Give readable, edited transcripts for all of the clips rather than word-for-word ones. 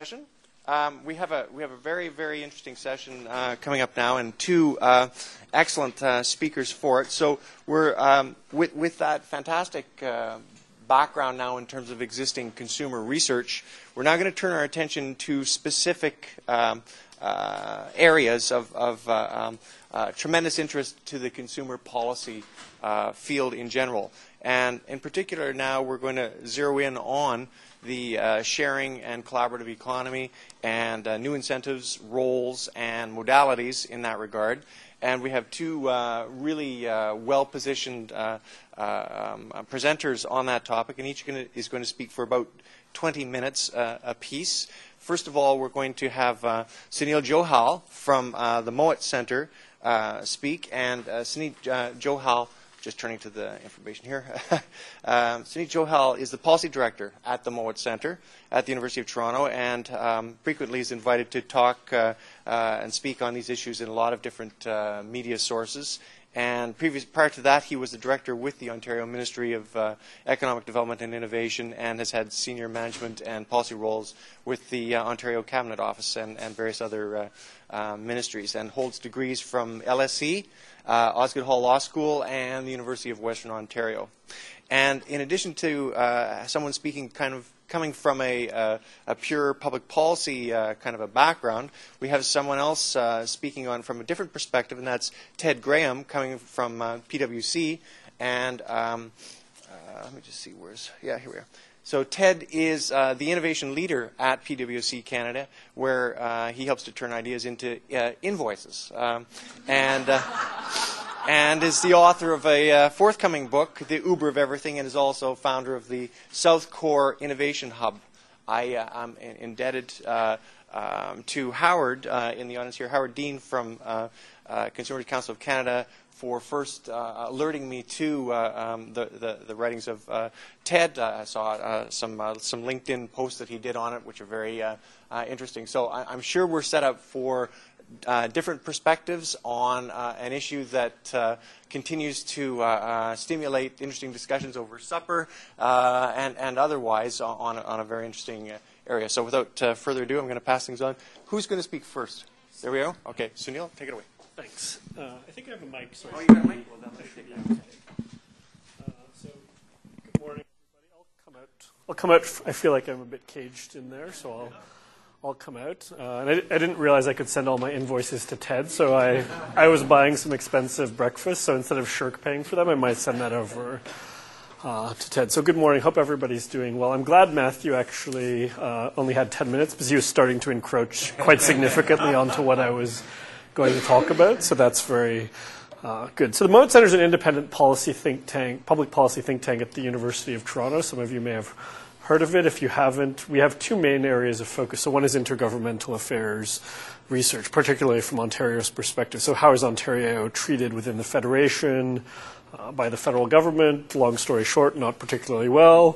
Session. We have a very interesting session coming up now, and two excellent speakers for it. So we're with that fantastic background now in terms of existing consumer research. We're now going to turn our attention to specific areas of tremendous interest to the consumer policy field in general, and in particular now we're going to zero in on the sharing and collaborative economy and new incentives, roles, and modalities in that regard. And we have two really well-positioned presenters on that topic, and each is going to speak for about 20 minutes apiece. First of all, we're going to have Sunil Johal from the Mowat Center speak, and Sunil Johal, just turning to the information here. Sunil Johal is the policy director at the Mowat Center at the University of Toronto, and frequently is invited to talk and speak on these issues in a lot of different media sources. And prior to that, he was the director with the Ontario Ministry of Economic Development and Innovation, and has had senior management and policy roles with the Ontario Cabinet Office and various other ministries, and holds degrees from LSE, Osgoode Hall Law School, and the University of Western Ontario. And in addition to someone speaking coming from a pure public policy kind of a background, we have someone else speaking on from a different perspective, and that's Ted Graham, coming from PwC. And let me just see, here we are. So Ted is the innovation leader at PwC Canada, where he helps to turn ideas into invoices, and is the author of a forthcoming book, The Uber of Everything, and is also founder of the South Core Innovation Hub. I'm indebted to Howard in the audience here, Howard Dean from Consumers Council of Canada, for first alerting me to the writings of Ted. I saw some LinkedIn posts that he did on it, which are very interesting. So I'm sure we're set up for different perspectives on an issue that continues to stimulate interesting discussions over supper and otherwise on a very interesting area. So without further ado, I'm going to pass things on. Who's going to speak first? There we go. Okay, Sunil, take it away. Thanks. I think I have a mic. So you got a mic? Well, that should be okay. So, good morning, everybody. I'll come out. I feel like I'm a bit caged in there, so I'll come out. And I didn't realize I could send all my invoices to Ted, so I was buying some expensive breakfast. So instead of shirk paying for them, I might send that over to Ted. So good morning. Hope everybody's doing well. I'm glad Matthew actually only had 10 minutes, because he was starting to encroach quite significantly onto what I was going to talk about, so that's very good. So the Mowat Center is an independent policy think tank, public policy think tank at the University of Toronto. Some of you may have heard of it. If you haven't, we have two main areas of focus. So one is intergovernmental affairs research, particularly from Ontario's perspective. So how is Ontario treated within the Federation, by the federal government? Long story short, not particularly well.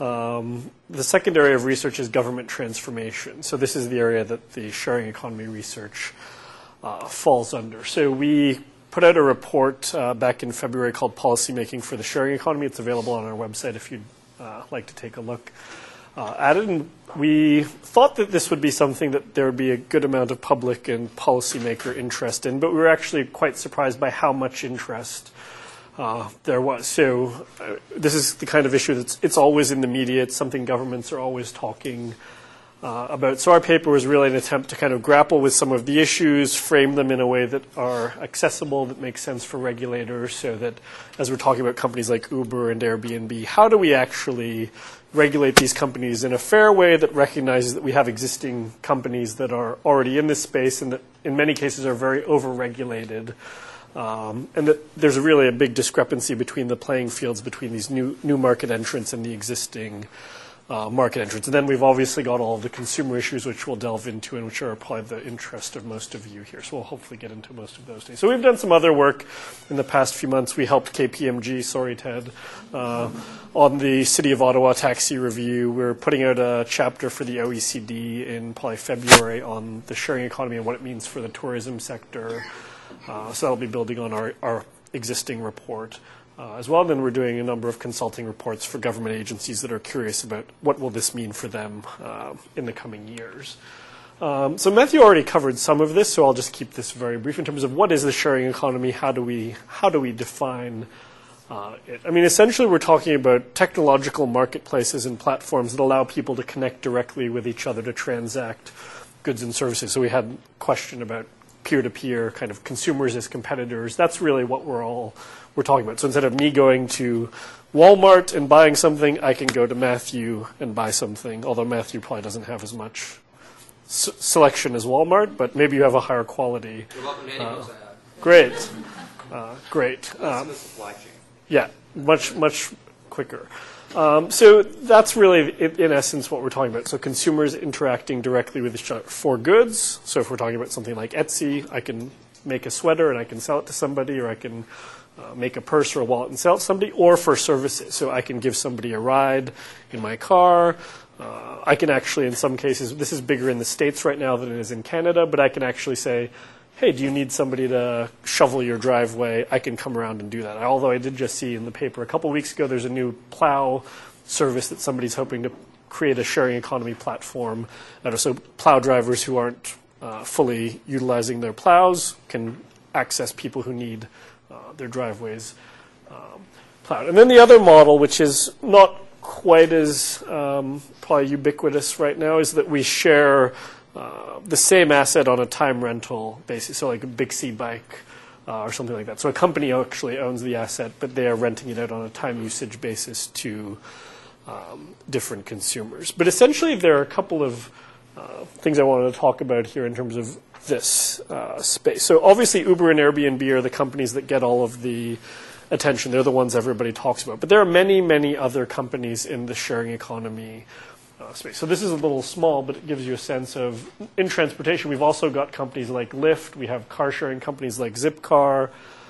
The second area of research is government transformation. So this is the area that the sharing economy research falls under. So we put out a report back in February called Policymaking for the Sharing Economy. It's available on our website if you'd like to take a look at it. And we thought that this would be something that there would be a good amount of public and policymaker interest in, but we were actually quite surprised by how much interest there was. So this is the kind of issue it's always in the media. It's something governments are always talking about. So our paper was really an attempt to kind of grapple with some of the issues, frame them in a way that are accessible, that makes sense for regulators, so that as we're talking about companies like Uber and Airbnb, how do we actually regulate these companies in a fair way that recognizes that we have existing companies that are already in this space and that in many cases are very over-regulated, and that there's really a big discrepancy between the playing fields between these new market entrants and the existing market entrants. And then we've obviously got all of the consumer issues, which we'll delve into and which are probably the interest of most of you here. So we'll hopefully get into most of those things. So we've done some other work in the past few months. We helped KPMG, sorry Ted, on the City of Ottawa taxi review. We're putting out a chapter for the OECD in probably February on the sharing economy and what it means for the tourism sector. So that'll be building on our existing report. as well. And then we're doing a number of consulting reports for government agencies that are curious about what will this mean for them in the coming years. So Matthew already covered some of this, so I'll just keep this very brief in terms of what is the sharing economy, how do we define it. I mean, essentially we're talking about technological marketplaces and platforms that allow people to connect directly with each other to transact goods and services. So we had a question about peer-to-peer, kind of consumers as competitors. That's really what we're talking about. So instead of me going to Walmart and buying something, I can go to Matthew and buy something, although Matthew probably doesn't have as much selection as Walmart, but maybe you have a higher quality. You're welcome to any books I have. Great. Great. The supply chain. Yeah, much quicker. So that's really, in essence, what we're talking about. So consumers interacting directly with each other for goods. So if we're talking about something like Etsy, I can make a sweater and I can sell it to somebody, or I can make a purse or a wallet and sell it to somebody, or for services. So I can give somebody a ride in my car. I can actually, in some cases, this is bigger in the States right now than it is in Canada, but I can actually say, hey, do you need somebody to shovel your driveway? I can come around and do that. Although I did just see in the paper a couple weeks ago, there's a new plow service that somebody's hoping to create a sharing economy platform. So plow drivers who aren't fully utilizing their plows can access people who need their driveways plowed. And then the other model, which is not quite as probably ubiquitous right now, is that we share the same asset on a time rental basis, so like a Bixby bike or something like that. So a company actually owns the asset, but they are renting it out on a time usage basis to different consumers. But essentially there are a couple of things I wanted to talk about here in terms of this space. So obviously Uber and Airbnb are the companies that get all of the attention. They're the ones everybody talks about. But there are many, many other companies in the sharing economy space. So this is a little small, but it gives you a sense of, in transportation, we've also got companies like Lyft. We have car sharing companies like Zipcar.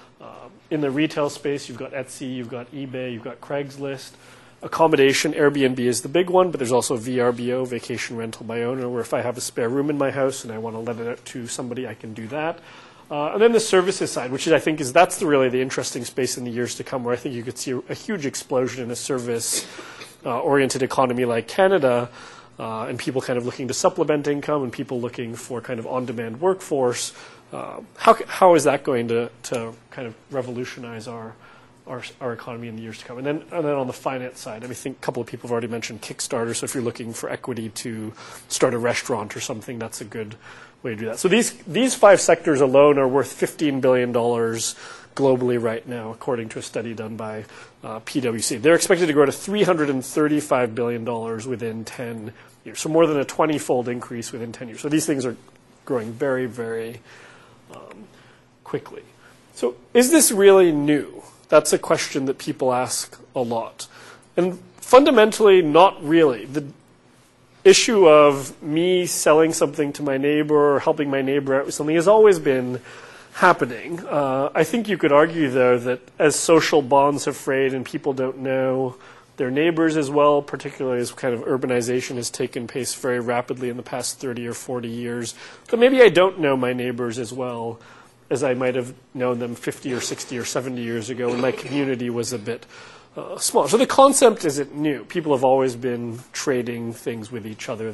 In the retail space, you've got Etsy, you've got eBay, you've got Craigslist. Accommodation, Airbnb is the big one, but there's also VRBO, Vacation Rental by Owner, where if I have a spare room in my house and I want to let it out to somebody, I can do that. And then the services side, which I think that's really the interesting space in the years to come, where I think you could see a huge explosion in a service-oriented economy like Canada, and people kind of looking to supplement income and people looking for kind of on-demand workforce. How is that going to kind of revolutionize our economy in the years to come? And then on the finance side, I think a couple of people have already mentioned Kickstarter. So if you're looking for equity to start a restaurant or something, that's a good way to do that. So these five sectors alone are worth $15 billion globally right now, according to a study done by PwC. They're expected to grow to $335 billion within 10 years. So more than a 20-fold increase within 10 years. So these things are growing very, very quickly. So is this really new? That's a question that people ask a lot. And fundamentally, not really. The issue of me selling something to my neighbor or helping my neighbor out with something has always been happening. I think you could argue, though, that as social bonds have frayed and people don't know their neighbors as well, particularly as kind of urbanization has taken pace very rapidly in the past 30 or 40 years, that maybe I don't know my neighbors as well as I might have known them 50 or 60 or 70 years ago when my community was a bit smaller. So the concept isn't new. People have always been trading things with each other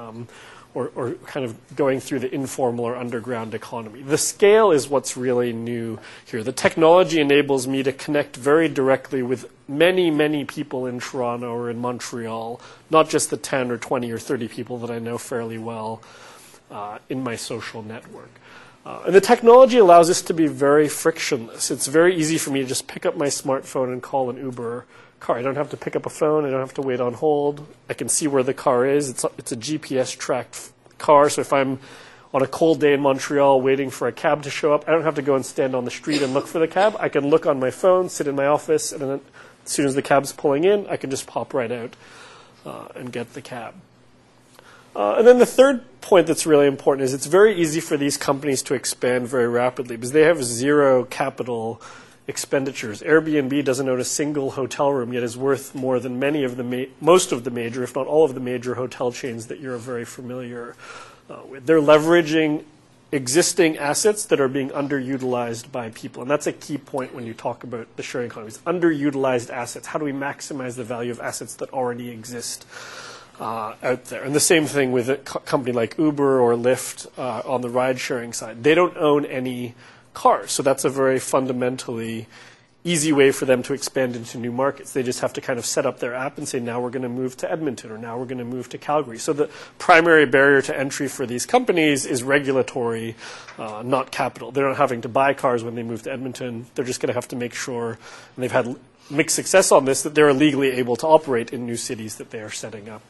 or kind of going through the informal or underground economy. The scale is what's really new here. The technology enables me to connect very directly with many, many people in Toronto or in Montreal, not just the 10 or 20 or 30 people that I know fairly well in my social network. And the technology allows this to be very frictionless. It's very easy for me to just pick up my smartphone and call an Uber car. I don't have to pick up a phone. I don't have to wait on hold. I can see where the car is. It's a GPS-tracked car, so if I'm on a cold day in Montreal waiting for a cab to show up, I don't have to go and stand on the street and look for the cab. I can look on my phone, sit in my office, and then as soon as the cab's pulling in, I can just pop right out and get the cab. And then the third point that's really important is it's very easy for these companies to expand very rapidly because they have zero capital expenditures. Airbnb doesn't own a single hotel room, yet is worth more than most of the major, if not all of the major hotel chains that you're very familiar with. They're leveraging existing assets that are being underutilized by people. And that's a key point when you talk about the sharing economy. It's underutilized assets. How do we maximize the value of assets that already exist out there? And the same thing with a company like Uber or Lyft on the ride-sharing side. They don't own any cars, so that's a very fundamentally easy way for them to expand into new markets. They just have to kind of set up their app and say, now we're going to move to Edmonton, or now we're going to move to Calgary. So the primary barrier to entry for these companies is regulatory, not capital. They're not having to buy cars when they move to Edmonton. They're just going to have to make sure, and they've had mixed success on this, that they're legally able to operate in new cities that they are setting up.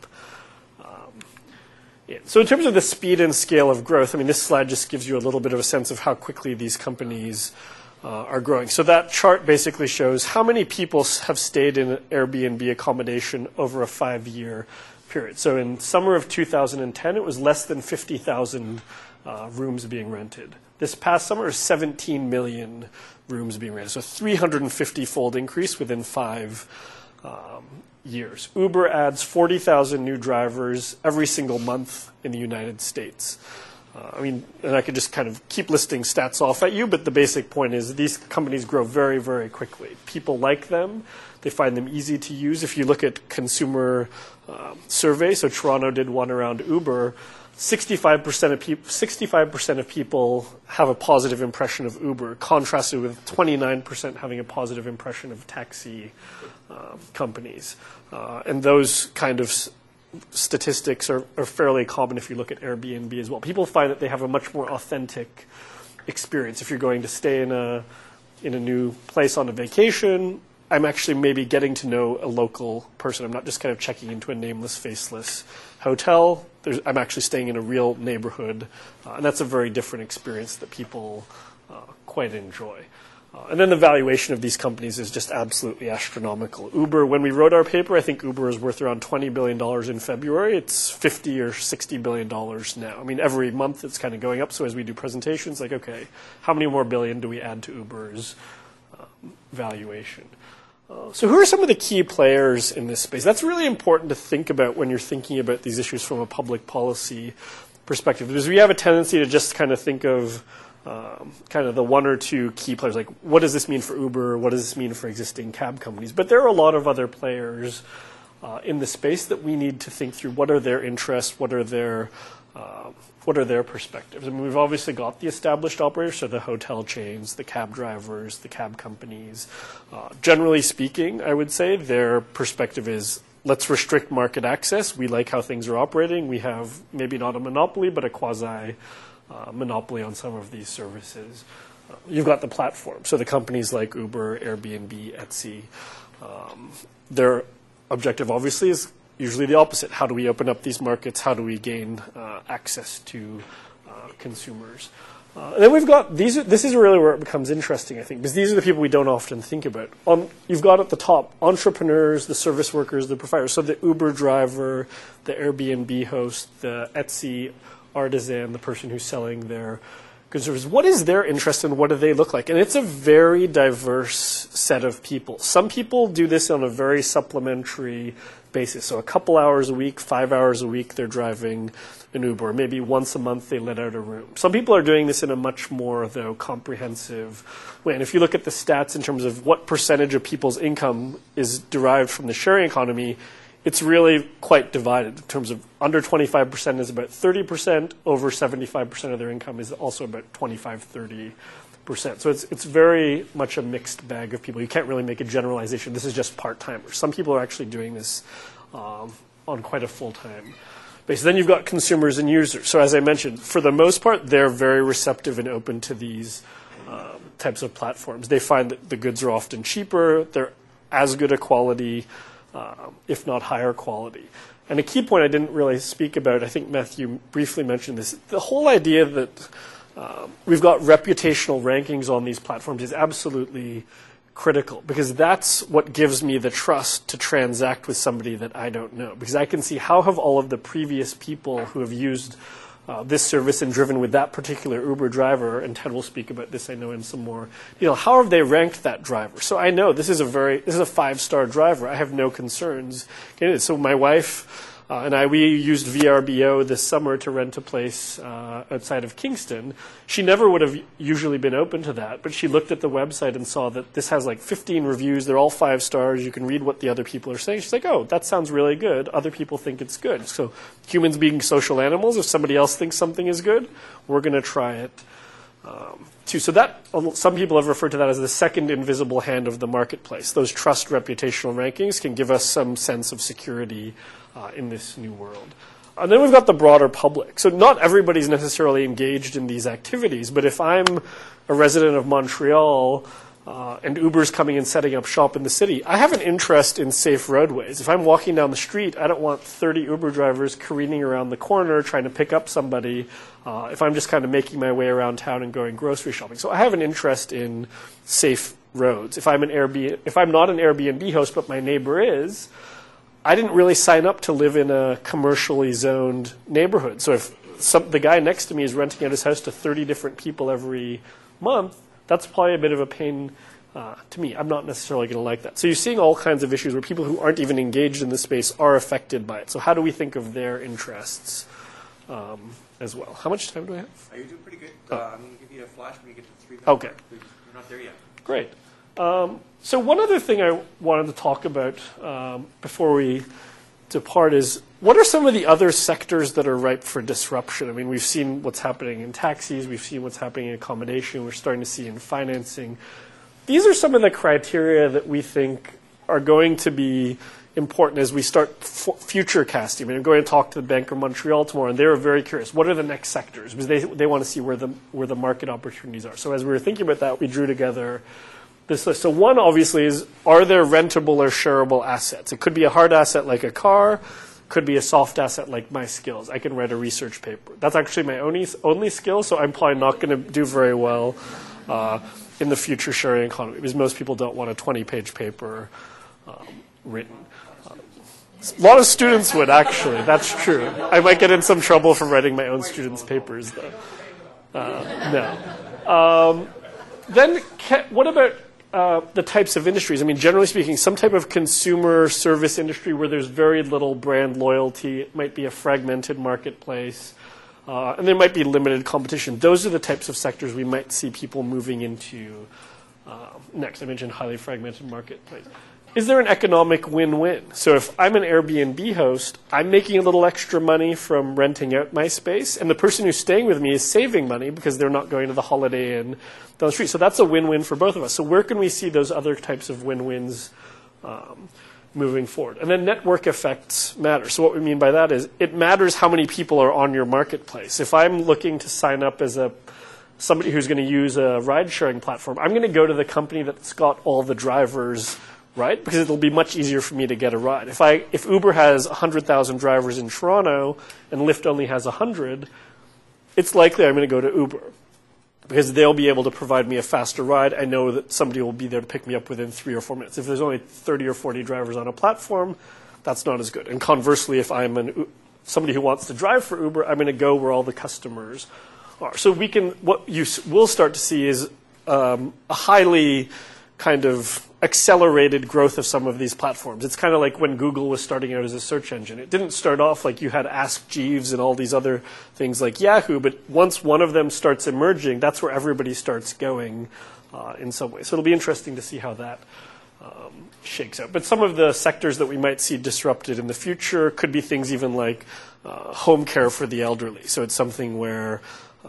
So in terms of the speed and scale of growth, I mean, this slide just gives you a little bit of a sense of how quickly these companies are growing. So that chart basically shows how many people have stayed in Airbnb accommodation over a 5-year period. So in summer of 2010, it was less than 50,000 rooms being rented. This past summer is 17 million rooms being rented. So 350-fold increase within 5 years. Uber adds 40,000 new drivers every single month in the United States. I mean, and I could just kind of keep listing stats off at you, but the basic point is these companies grow very, very quickly. People like them. They find them easy to use. If you look at consumer surveys, so Toronto did one around Uber, 65% of people have a positive impression of Uber, contrasted with 29% having a positive impression of taxi companies. And those kind of statistics are fairly common if you look at Airbnb as well. People find that they have a much more authentic experience. If you're going to stay in a new place on a vacation, I'm actually maybe getting to know a local person. I'm not just kind of checking into a nameless, faceless hotel. I'm actually staying in a real neighborhood, and that's a very different experience that people quite enjoy. And then the valuation of these companies is just absolutely astronomical. Uber, when we wrote our paper, I think Uber is worth around $20 billion in February. It's $50 or $60 billion now. I mean, every month it's kind of going up. So as we do presentations, like, okay, how many more billion do we add to Uber's valuation? So who are some of the key players in this space? That's really important to think about when you're thinking about these issues from a public policy perspective. Because we have a tendency to just kind of think of kind of the one or two key players, like what does this mean for Uber? What does this mean for existing cab companies? But there are a lot of other players in the space that we need to think through. What are their interests? What are their perspectives? I mean, we've obviously got the established operators, so the hotel chains, the cab drivers, the cab companies. Generally speaking, I would say their perspective is, let's restrict market access. We like how things are operating. We have maybe not a monopoly, but a quasi-monopoly on some of these services. You've got the platform. So the companies like Uber, Airbnb, Etsy, their objective obviously is usually the opposite. How do we open up these markets? How do we gain access to consumers? And then we've got these. This is really where it becomes interesting, I think, because these are the people we don't often think about. You've got at the top entrepreneurs, the service workers, the providers. So the Uber driver, the Airbnb host, the Etsy artisan, the person who's selling their goods. What is their interest and what do they look like? And it's a very diverse set of people. Some people do this on a very supplementary basis. So a couple hours a week, 5 hours a week, they're driving an Uber. Maybe once a month they let out a room. Some people are doing this in a much more, though, comprehensive way. And if you look at the stats in terms of what percentage of people's income is derived from the sharing economy, it's really quite divided in terms of under 25% is about 30%, over 75% of their income is also about 25-30%. So it's very much a mixed bag of people. You can't really make a generalization. This is just part-timers. Some people are actually doing this on quite a full-time basis. Then you've got consumers and users. So as I mentioned, for the most part, they're very receptive and open to these types of platforms. They find that the goods are often cheaper. They're as good a quality, if not higher quality. And a key point I didn't really speak about, I think Matthew briefly mentioned this, the whole idea that we've got reputational rankings on these platforms is absolutely critical, because that's what gives me the trust to transact with somebody that I don't know. Because I can see how have all of the previous people who have used this service and driven with that particular Uber driver, and Ted will speak about this, I know, in some more, how have they ranked that driver? So I know this is a 5-star driver. I have no concerns. So my wife We used VRBO this summer to rent a place outside of Kingston. She never would have usually been open to that, but she looked at the website and saw that this has like 15 reviews. They're all 5 stars. You can read what the other people are saying. She's like, oh, that sounds really good. Other people think it's good. So humans being social animals, if somebody else thinks something is good, we're going to try it too. So that, some people have referred to that as the second invisible hand of the marketplace. Those trust reputational rankings can give us some sense of security in this new world. And then we've got the broader public. So not everybody's necessarily engaged in these activities, but if I'm a resident of Montreal and Uber's coming and setting up shop in the city, I have an interest in safe roadways. If I'm walking down the street, I don't want 30 Uber drivers careening around the corner trying to pick up somebody if I'm just kind of making my way around town and going grocery shopping. So I have an interest in safe roads. If I'm not an Airbnb host, but my neighbor is, I didn't really sign up to live in a commercially zoned neighborhood. So if the guy next to me is renting out his house to 30 different people every month, that's probably a bit of a pain to me. I'm not necessarily going to like that. So you're seeing all kinds of issues where people who aren't even engaged in the space are affected by it. So how do we think of their interests as well? How much time do I have? You're doing pretty good. I'm going to give you a flash when you get to 3 minutes. Okay. You're not there yet. Great. So one other thing I wanted to talk about before we depart is, what are some of the other sectors that are ripe for disruption? I mean, we've seen what's happening in taxis. We've seen what's happening in accommodation. We're starting to see in financing. These are some of the criteria that we think are going to be important as we start future casting. I mean, I'm going to talk to the Bank of Montreal tomorrow, and they were very curious. What are the next sectors? Because they want to see where the market opportunities are. So as we were thinking about that, we drew together this list. So one, obviously, is, are there rentable or shareable assets? It could be a hard asset like a car, could be a soft asset like my skills. I can write a research paper. That's actually my only skill, so I'm probably not going to do very well in the future sharing economy, because most people don't want a 20-page paper written. A lot of students would, actually. That's true. I might get in some trouble for writing my own students' papers, though. No. Then what about the types of industries? I mean, generally speaking, some type of consumer service industry where there's very little brand loyalty. It might be a fragmented marketplace. And there might be limited competition. Those are the types of sectors we might see people moving into next. I mentioned highly fragmented marketplace. Is there an economic win-win? So if I'm an Airbnb host, I'm making a little extra money from renting out my space, and the person who's staying with me is saving money because they're not going to the Holiday Inn down the street. So that's a win-win for both of us. So where can we see those other types of win-wins moving forward? And then network effects matter. So what we mean by that is it matters how many people are on your marketplace. If I'm looking to sign up as somebody who's going to use a ride-sharing platform, I'm going to go to the company that's got all the drivers, right? Because it'll be much easier for me to get a ride. If Uber has 100,000 drivers in Toronto and Lyft only has 100, it's likely I'm going to go to Uber because they'll be able to provide me a faster ride. I know that somebody will be there to pick me up within 3 or 4 minutes. If there's only 30 or 40 drivers on a platform, that's not as good. And conversely, if I'm somebody who wants to drive for Uber, I'm going to go where all the customers are. So what you will start to see is a highly kind of accelerated growth of some of these platforms. It's kind of like when Google was starting out as a search engine. It didn't start off like you had Ask Jeeves and all these other things like Yahoo, but once one of them starts emerging, that's where everybody starts going in some way. So it'll be interesting to see how that shakes out. But some of the sectors that we might see disrupted in the future could be things even like home care for the elderly. So it's something where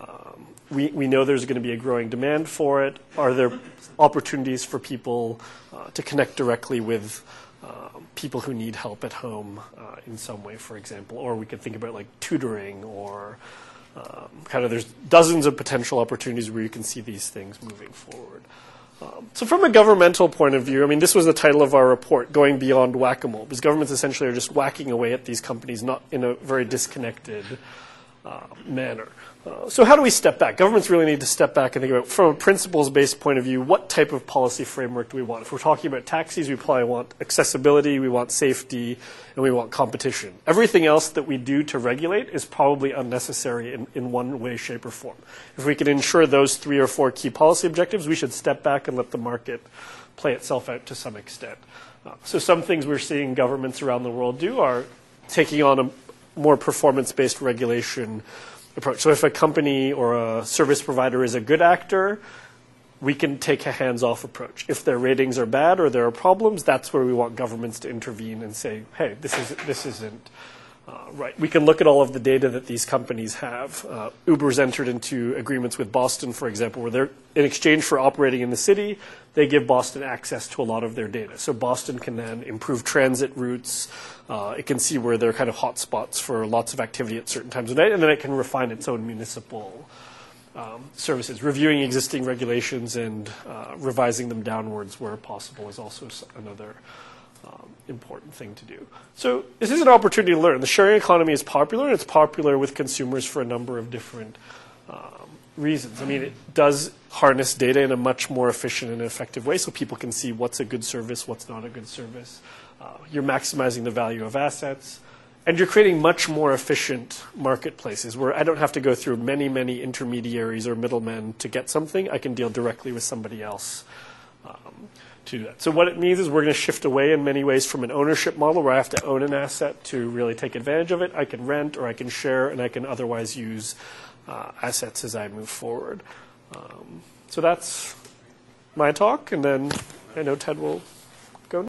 we know there's going to be a growing demand for it. Are there opportunities for people to connect directly with people who need help at home in some way, for example? Or we could think about like tutoring or there's dozens of potential opportunities where you can see these things moving forward. So from a governmental point of view, I mean, this was the title of our report, Going Beyond Whack-A-Mole, because governments essentially are just whacking away at these companies, not in a very disconnected manner. So how do we step back? Governments really need to step back and think about, from a principles-based point of view, what type of policy framework do we want? If we're talking about taxis, we probably want accessibility, we want safety, and we want competition. Everything else that we do to regulate is probably unnecessary in one way, shape, or form. If we can ensure those 3 or 4 key policy objectives, we should step back and let the market play itself out to some extent. So some things we're seeing governments around the world do are taking on a more performance-based regulation approach. So if a company or a service provider is a good actor, we can take a hands-off approach. If their ratings are bad or there are problems, that's where we want governments to intervene and say, hey, this isn't right. We can look at all of the data that these companies have. Uber's entered into agreements with Boston, for example, where they're, in exchange for operating in the city, they give Boston access to a lot of their data. So Boston can then improve transit routes. It can see where there are kind of hot spots for lots of activity at certain times of night, and then it can refine its own municipal services. Reviewing existing regulations and revising them downwards where possible is also another important thing to do. So this is an opportunity to learn. The sharing economy is popular, and it's popular with consumers for a number of different reasons. I mean, it does harness data in a much more efficient and effective way so people can see what's a good service, what's not a good service. You're maximizing the value of assets. And you're creating much more efficient marketplaces where I don't have to go through many, many intermediaries or middlemen to get something. I can deal directly with somebody else to do that. So what it means is we're going to shift away in many ways from an ownership model where I have to own an asset to really take advantage of it. I can rent or I can share, and I can otherwise use assets as I move forward. So that's my talk, and then I know Ted will